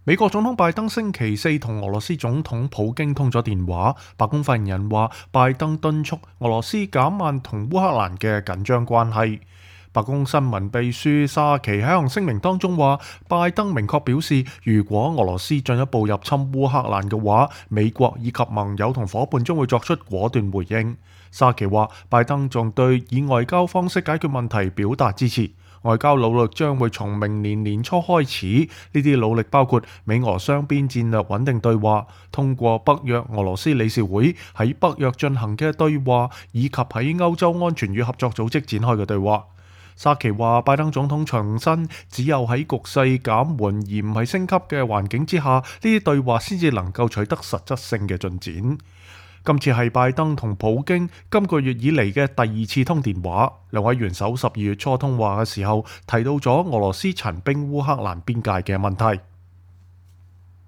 美國總統拜登星期四同俄羅斯總統普京通咗電話，白宮發言人話，拜登敦促俄羅斯減慢同烏克蘭嘅緊張關係。白宮新聞秘書沙奇喺一項聲明當中話，拜登明確表示，如果俄羅斯進一步入侵烏克蘭嘅話，美國以及盟友同伙伴將會作出果斷回應。沙奇話，拜登仲對以外交方式解決問題表達支持。外交努力將會從明年年初開始，呢啲努力包括美俄雙邊戰略穩定對話，通過北約俄羅斯理事會喺北約進行嘅對話，以及喺歐洲安全與合作組織展開嘅對話。沙奇話，拜登總統重申，只有喺局勢減緩而唔係升級嘅環境之下，呢啲對話先至能夠取得實質性嘅進展。今次係拜登同普京今個月以嚟嘅第二次通電話，兩位元首12月初通話嘅時候提到咗俄羅斯陳兵烏克蘭邊界嘅問題。